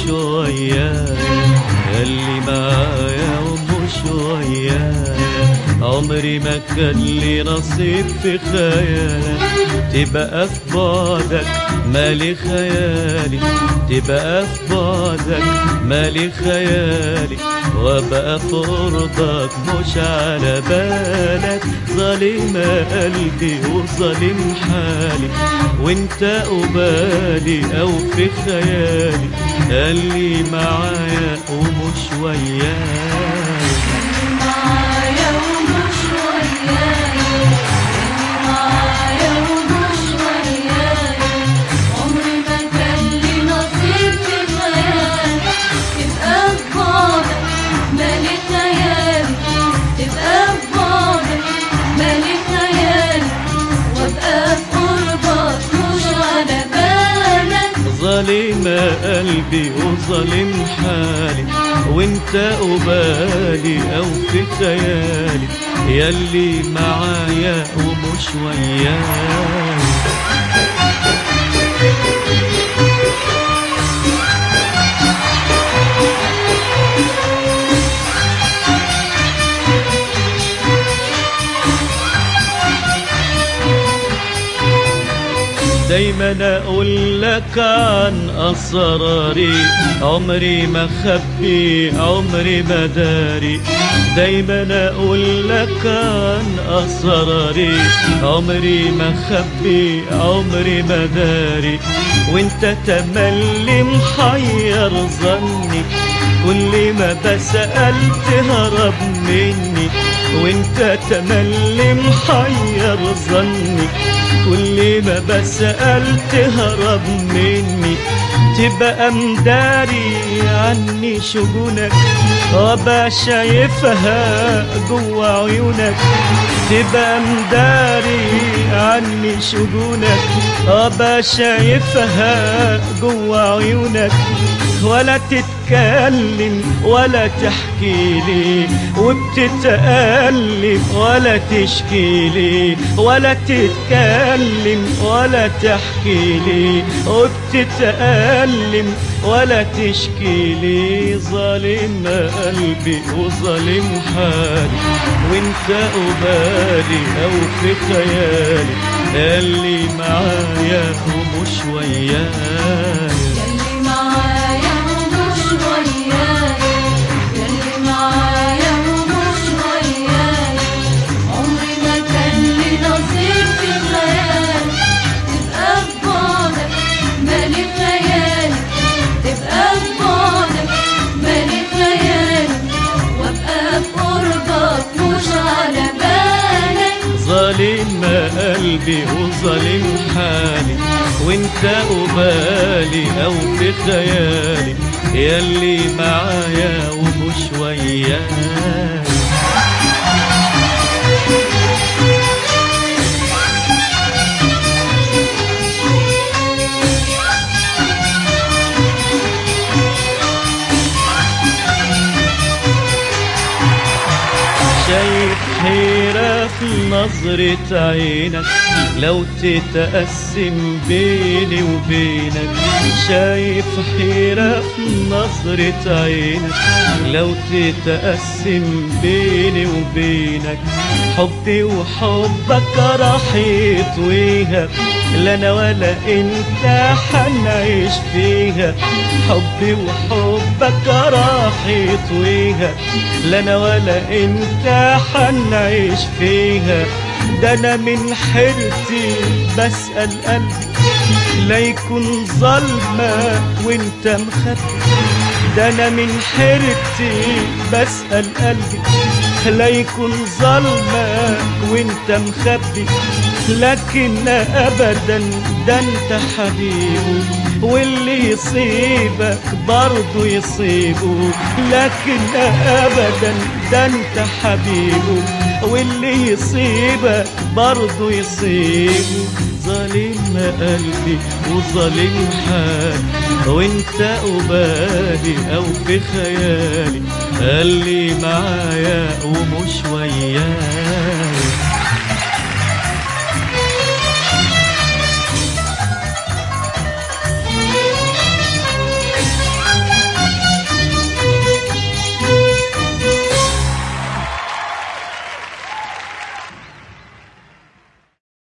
ويايا، اللي معايا ومش ويايا. عمري ما كان لي نصيب في خيالك، تبقى في بعدك مالي خيالي، تبقى في بعدك مالي خيالي، وابقى في قربك مش على بالك. ظالم قلبي وظالم حالي، وانت قبالي او في خيالي، اللي معايا ومش وياي. ظالم قلبي وظالم حالي، وانت قبالي او في خيالي، ياللي معايا ومش وياي. دايما اقول لك عن اسراري، عمري ما خبي عمري ما داري. دايما اقول لك عن اسراري، عمري ما خبي عمري ما داري. وانت تملي محير ظني، كل ما بسأل تهرب مني. وانت تملي محير ظني، كل ما بسأل تهرب مني. تبقى مداري عني شجونك، وابقى شايفها جوا عيونك. تبقى مداري عني شجونك، وابقى شايفها جوا عيونك. ولا تتكلم ولا تحكي لي، وبتتألم ولا تشكي لي. ولا تتكلم ولا تحكي لي، وبتتألم ولا تشكي لي. ظالم قلبي وظالم حالي، وانت قبالي او في خيالي، اللي معايا ومش وياي. ظالم قلبي وظالم حالي، وانت قبالي او في خيالي، ياللي معايا ومش وياي. شايف حيرة في نظرة عينك، لو تتقسم بيني وبينك. شايف حيرة في نظرة عينك، لو تتقسم بيني وبينك. حبي وحبك راح يطويها، لا انا ولا انت حنعيش فيها. حبي وحبك راح يطويها، لا انا ولا انت حنعيش فيها. ده انا من حيرتي بسأل قلبي، لا يكون ظلمة وانت مخبي. ده انا من حيرتي بسأل قلبي، لا يكون ظلمة وانت مخبي. لكن ابدا ده انت حبيبه، واللي يصيبك برضه يصيبه. لكن ابدا ده انت حبيبه، واللي يصيبك برضه يصيبه. ظالم قلبي وظالم حالي، وانت قبالي او في خيالي، اللي معايا ومش وياي.